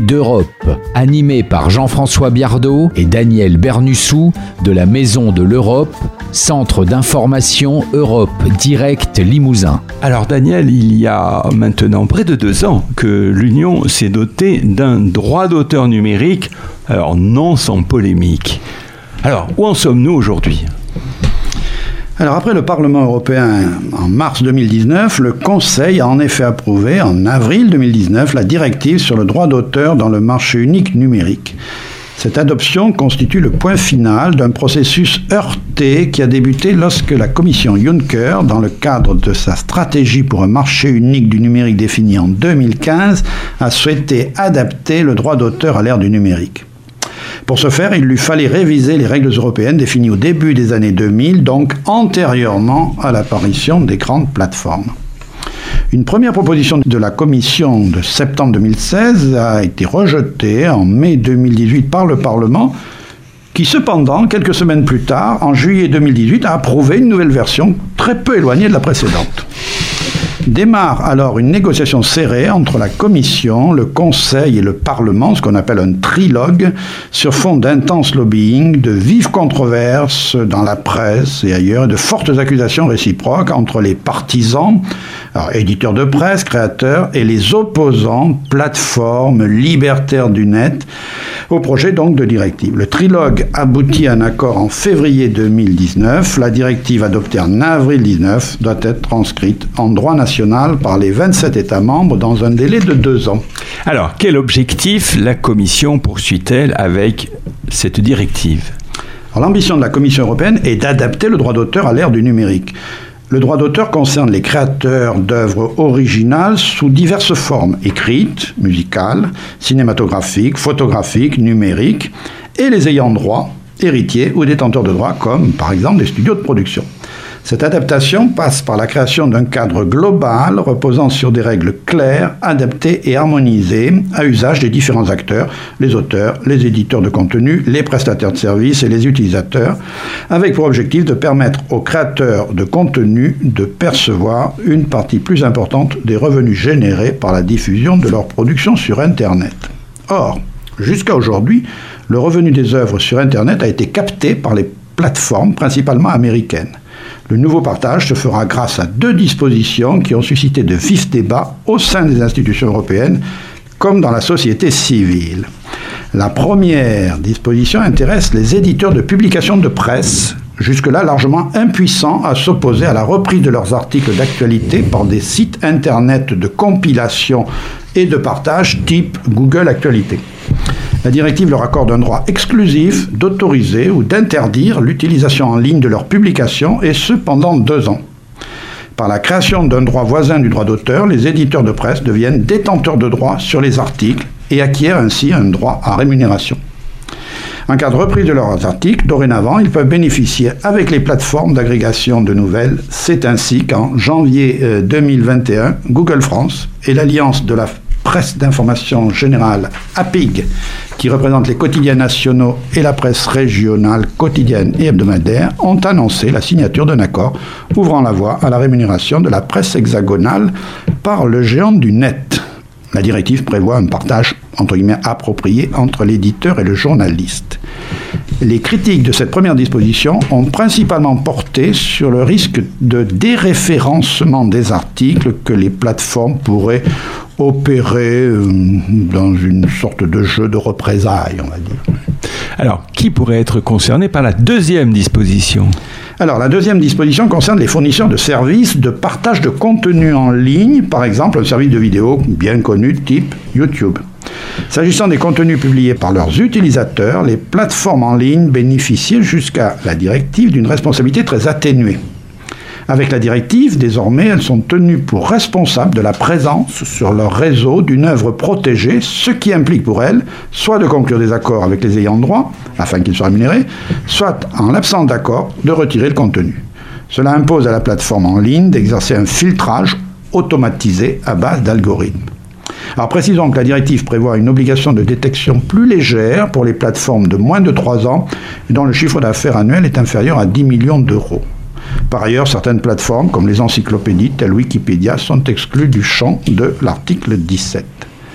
d'Europe, animé par Jean-François Biardot et Daniel Bernussou de la Maison de l'Europe, Centre d'information Europe Direct Limousin. Alors Daniel, il y a maintenant près de 2 ans que l'Union s'est dotée d'un droit d'auteur numérique, alors non sans polémique. Alors, où en sommes-nous aujourd'hui ? Alors après le Parlement européen en mars 2019, le Conseil a en effet approuvé en avril 2019 la directive sur le droit d'auteur dans le marché unique numérique. Cette adoption constitue le point final d'un processus heurté qui a débuté lorsque la Commission Juncker, dans le cadre de sa stratégie pour un marché unique du numérique définie en 2015, a souhaité adapter le droit d'auteur à l'ère du numérique. Pour ce faire, il lui fallait réviser les règles européennes définies au début des années 2000, donc antérieurement à l'apparition des grandes plateformes. Une première proposition de la Commission de septembre 2016 a été rejetée en mai 2018 par le Parlement, qui cependant, quelques semaines plus tard, en juillet 2018, a approuvé une nouvelle version très peu éloignée de la précédente. Démarre alors une négociation serrée entre la Commission, le Conseil et le Parlement, ce qu'on appelle un trilogue, sur fond d'intense lobbying, de vives controverses dans la presse et ailleurs, et de fortes accusations réciproques entre les partisans, alors, éditeurs de presse, créateurs, et les opposants, plateformes libertaires du net, au projet donc de directive. Le trilogue aboutit à un accord en février 2019. La directive adoptée en avril 2019 doit être transcrite en droit national par les 27 États membres dans un délai de 2 ans. Alors, quel objectif la Commission poursuit-elle avec cette directive ? Alors, l'ambition de la Commission européenne est d'adapter le droit d'auteur à l'ère du numérique. Le droit d'auteur concerne les créateurs d'œuvres originales sous diverses formes, écrites, musicales, cinématographiques, photographiques, numériques, et les ayants droit, héritiers ou détenteurs de droits, comme par exemple des studios de production. Cette adaptation passe par la création d'un cadre global reposant sur des règles claires, adaptées et harmonisées à usage des différents acteurs, les auteurs, les éditeurs de contenu, les prestataires de services et les utilisateurs, avec pour objectif de permettre aux créateurs de contenu de percevoir une partie plus importante des revenus générés par la diffusion de leurs productions sur Internet. Or, jusqu'à aujourd'hui, le revenu des œuvres sur Internet a été capté par les plateformes principalement américaines. Le nouveau partage se fera grâce à 2 dispositions qui ont suscité de vifs débats au sein des institutions européennes comme dans la société civile. La première disposition intéresse les éditeurs de publications de presse, jusque-là largement impuissants à s'opposer à la reprise de leurs articles d'actualité par des sites internet de compilation et de partage type Google Actualité. La directive leur accorde un droit exclusif d'autoriser ou d'interdire l'utilisation en ligne de leurs publications, et ce pendant 2 ans. Par la création d'un droit voisin du droit d'auteur, les éditeurs de presse deviennent détenteurs de droits sur les articles et acquièrent ainsi un droit à rémunération. En cas de reprise de leurs articles, dorénavant, ils peuvent bénéficier avec les plateformes d'agrégation de nouvelles. C'est ainsi qu'en janvier 2021, Google France et l'Alliance de la presse d'information générale, APIG, qui représente les quotidiens nationaux et la presse régionale quotidienne et hebdomadaire, ont annoncé la signature d'un accord ouvrant la voie à la rémunération de la presse hexagonale par le géant du net. La directive prévoit un partage, entre guillemets, approprié entre l'éditeur et le journaliste. Les critiques de cette première disposition ont principalement porté sur le risque de déréférencement des articles que les plateformes pourraient opérer dans une sorte de jeu de représailles, on va dire. Alors, qui pourrait être concerné par la deuxième disposition ? Alors, la deuxième disposition concerne les fournisseurs de services de partage de contenu en ligne, par exemple un service de vidéo bien connu type YouTube. S'agissant des contenus publiés par leurs utilisateurs, les plateformes en ligne bénéficient jusqu'à la directive d'une responsabilité très atténuée. Avec la directive, désormais, elles sont tenues pour responsables de la présence sur leur réseau d'une œuvre protégée, ce qui implique pour elles soit de conclure des accords avec les ayants droit, afin qu'ils soient rémunérés, soit, en l'absence d'accord, de retirer le contenu. Cela impose à la plateforme en ligne d'exercer un filtrage automatisé à base d'algorithmes. Alors précisons que la directive prévoit une obligation de détection plus légère pour les plateformes de moins de 3 ans dont le chiffre d'affaires annuel est inférieur à 10 millions d'euros. Par ailleurs, certaines plateformes, comme les encyclopédies telles Wikipédia, sont exclues du champ de l'article 17.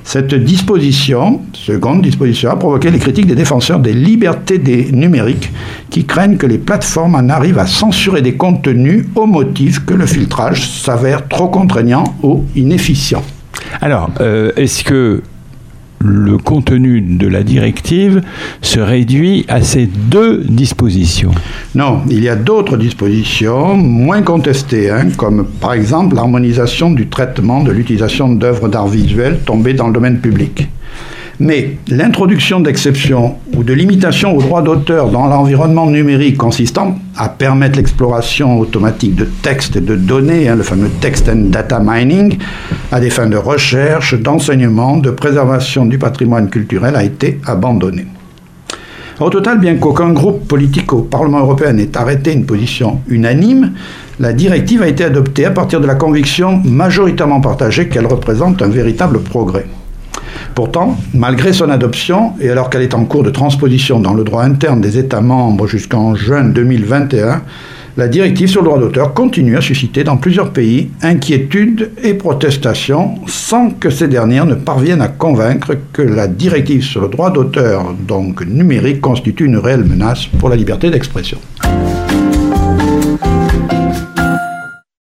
Cette disposition, seconde disposition, a provoqué les critiques des défenseurs des libertés numériques qui craignent que les plateformes en arrivent à censurer des contenus au motif que le filtrage s'avère trop contraignant ou inefficient. Alors, est-ce que le contenu de la directive se réduit à ces deux dispositions? Non, il y a d'autres dispositions moins contestées, comme par exemple l'harmonisation du traitement de l'utilisation d'œuvres d'art visuel tombées dans le domaine public. Mais l'introduction d'exceptions ou de limitations aux droits d'auteur dans l'environnement numérique consistant à permettre l'exploration automatique de textes et de données, le fameux text and data mining, à des fins de recherche, d'enseignement, de préservation du patrimoine culturel a été abandonnée. Au total, bien qu'aucun groupe politique au Parlement européen n'ait arrêté une position unanime, la directive a été adoptée à partir de la conviction majoritairement partagée qu'elle représente un véritable progrès. Pourtant, malgré son adoption, et alors qu'elle est en cours de transposition dans le droit interne des États membres jusqu'en juin 2021, la directive sur le droit d'auteur continue à susciter dans plusieurs pays inquiétudes et protestations sans que ces dernières ne parviennent à convaincre que la directive sur le droit d'auteur, donc numérique, constitue une réelle menace pour la liberté d'expression.